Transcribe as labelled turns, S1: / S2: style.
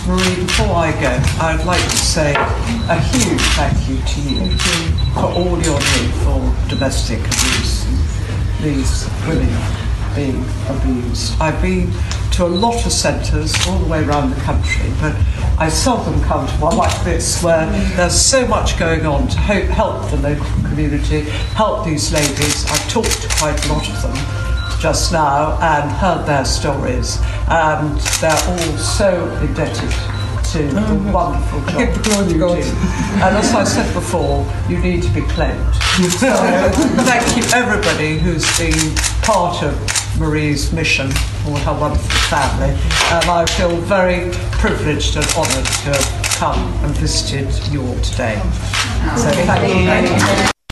S1: Marie, before I go, I'd like to say a huge thank you to you for all you're doing for domestic abuse, these women being abused. I've been to a lot of centres all the way around the country, but I seldom come to one like this where there's so much going on to help the local community, help these ladies. I've talked to quite a lot of them just now and heard their stories, and they're all so indebted to the wonderful job you do. And as I said before, you need to be claimed. So thank you everybody who's been part of Marie's mission or her wonderful family, and I feel very privileged and honoured to have come and visited you all today. So thank you.